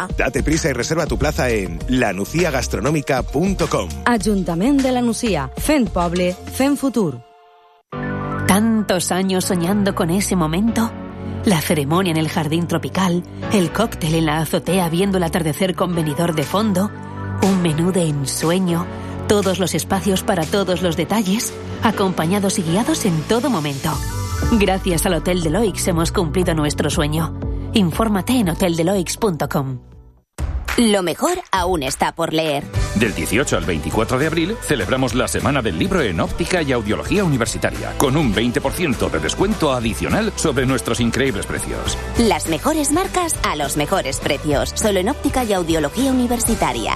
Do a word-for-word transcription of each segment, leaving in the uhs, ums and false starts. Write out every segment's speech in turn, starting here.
nunca. Date prisa y reserva tu plaza en la nucía gastronómica punto com. Ayuntamiento de la Nucía. Fent poble, fent futur. Tantos años soñando con ese momento. La ceremonia en el jardín tropical, el cóctel en la azotea viendo el atardecer con Benidorm de fondo, un menú de ensueño, todos los espacios para todos los detalles, acompañados y guiados en todo momento. Gracias al Hotel Deloix hemos cumplido nuestro sueño. Infórmate en hotel deloix punto com. Lo mejor aún está por leer. Del dieciocho al veinticuatro de abril celebramos la Semana del Libro en Óptica y Audiología Universitaria, con un veinte por ciento de descuento adicional sobre nuestros increíbles precios. Las mejores marcas a los mejores precios, solo en Óptica y Audiología Universitaria.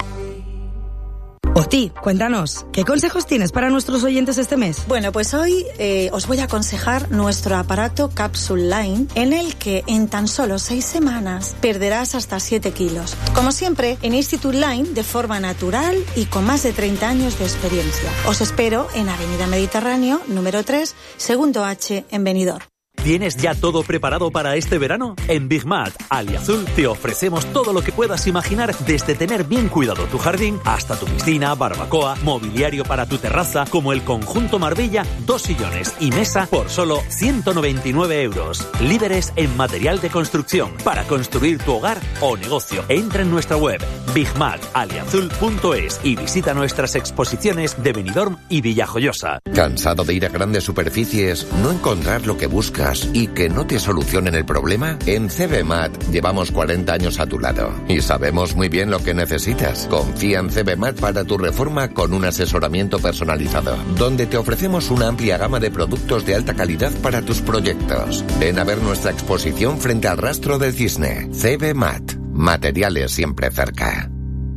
Oti, cuéntanos, ¿qué consejos tienes para nuestros oyentes este mes? Bueno, pues hoy eh, os voy a aconsejar nuestro aparato Capsule Line, en el que en tan solo seis semanas perderás hasta siete kilos. Como siempre, en Institute Line, de forma natural y con más de treinta años de experiencia. Os espero en Avenida Mediterráneo, número tres, segundo H, en Benidorm. ¿Tienes ya todo preparado para este verano? En Big Mat, Aliazul, te ofrecemos todo lo que puedas imaginar, desde tener bien cuidado tu jardín hasta tu piscina, barbacoa, mobiliario para tu terraza, como el conjunto Marbella, dos sillones y mesa por solo ciento noventa y nueve euros. Líderes en material de construcción para construir tu hogar o negocio. Entra en nuestra web big mat aliazul punto es y visita nuestras exposiciones de Benidorm y Villajoyosa. ¿Cansado de ir a grandes superficies, no encontrar lo que buscas y que no te solucionen el problema? En C B Mat llevamos cuarenta años a tu lado y sabemos muy bien lo que necesitas. Confía en C B Mat para tu reforma con un asesoramiento personalizado, donde te ofrecemos una amplia gama de productos de alta calidad para tus proyectos. Ven a ver nuestra exposición frente al Rastro del Cisne. C B Mat, materiales siempre cerca.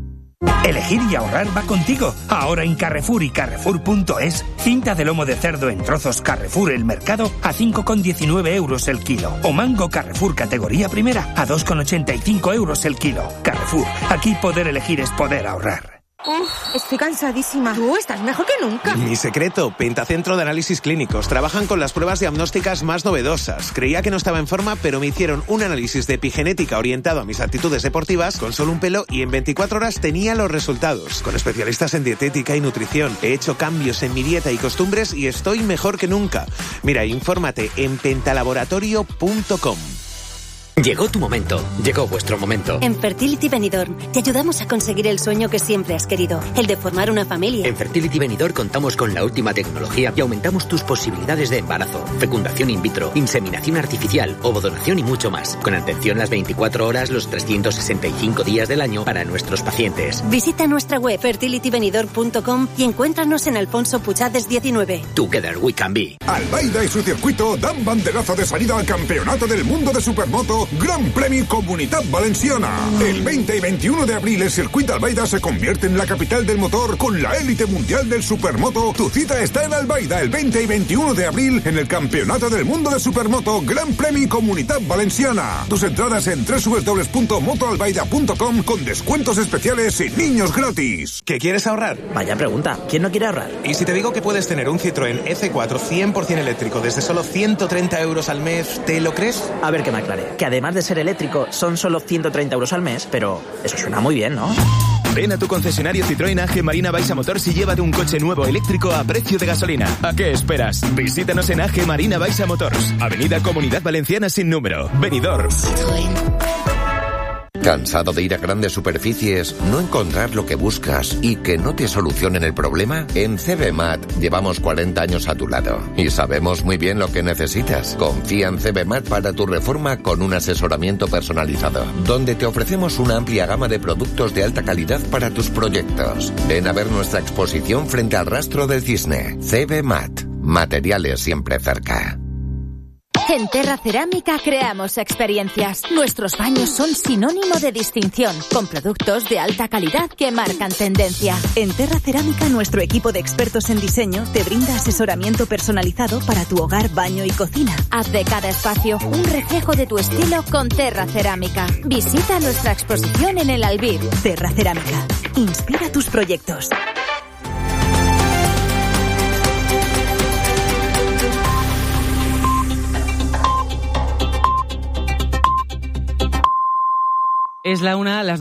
Elegir y ahorrar va contigo. Ahora en Carrefour y Carrefour punto es, cinta de lomo de cerdo en trozos Carrefour El Mercado a cinco con diecinueve euros el kilo. O mango Carrefour categoría primera a dos con ochenta y cinco euros el kilo. Carrefour, aquí poder elegir es poder ahorrar. Uf, estoy cansadísima. Tú estás mejor que nunca. Mi secreto, Pentacentro de Análisis Clínicos. Trabajan con las pruebas diagnósticas más novedosas. Creía que no estaba en forma, pero me hicieron un análisis de epigenética orientado a mis actitudes deportivas con solo un pelo y en veinticuatro horas tenía los resultados. Con especialistas en dietética y nutrición. He hecho cambios en mi dieta y costumbres y estoy mejor que nunca. Mira, infórmate en pentalaboratorio punto com. Llegó tu momento, llegó vuestro momento. En Fertility Benidorm te ayudamos a conseguir el sueño que siempre has querido, el de formar una familia. En Fertility Benidorm contamos con la última tecnología y aumentamos tus posibilidades de embarazo, fecundación in vitro, inseminación artificial, ovodonación y mucho más. Con atención las veinticuatro horas, los trescientos sesenta y cinco días del año para nuestros pacientes. Visita nuestra web fertility benidorm punto com y encuéntranos en Alfonso Puchades diecinueve. Together we can be. Albaida y su circuito dan banderazo de salida al Campeonato del Mundo de Supermoto Gran Premio Comunitat Valenciana. El veinte y veintiuno de abril el circuito Albaida se convierte en la capital del motor con la élite mundial del supermoto. Tu cita está en Albaida el veinte y veintiuno de abril en el Campeonato del Mundo de Supermoto Gran Premio Comunitat Valenciana. Tus entradas en doble u doble u doble u punto motoalbaida punto com con descuentos especiales y niños gratis. ¿Qué quieres ahorrar? Vaya pregunta, ¿quién no quiere ahorrar? ¿Y si te digo que puedes tener un Citroën E C cuatro cien por ciento eléctrico desde solo ciento treinta euros al mes, ¿te lo crees? A ver que me aclare, que además de ser eléctrico son solo ciento treinta euros al mes, pero eso suena muy bien, ¿no? Ven a tu concesionario Citroën A G Marina Baixa Motors y llévate un coche nuevo eléctrico a precio de gasolina. ¿A qué esperas? Visítanos en A G Marina Baixa Motors, Avenida Comunidad Valenciana sin número, Benidorm. ¿Cansado de ir a grandes superficies, no encontrar lo que buscas y que no te solucionen el problema? En C B Mat llevamos cuarenta años a tu lado y sabemos muy bien lo que necesitas. Confía en C B Mat para tu reforma con un asesoramiento personalizado, donde te ofrecemos una amplia gama de productos de alta calidad para tus proyectos. Ven a ver nuestra exposición frente al Rastro del Cisne. C B Mat, materiales siempre cerca. En Terra Cerámica creamos experiencias. Nuestros baños son sinónimo de distinción, con productos de alta calidad que marcan tendencia. En Terra Cerámica, nuestro equipo de expertos en diseño te brinda asesoramiento personalizado para tu hogar, baño y cocina. Haz de cada espacio un reflejo de tu estilo con Terra Cerámica. Visita nuestra exposición en el Albir. Terra Cerámica. Inspira tus proyectos. Es la una, las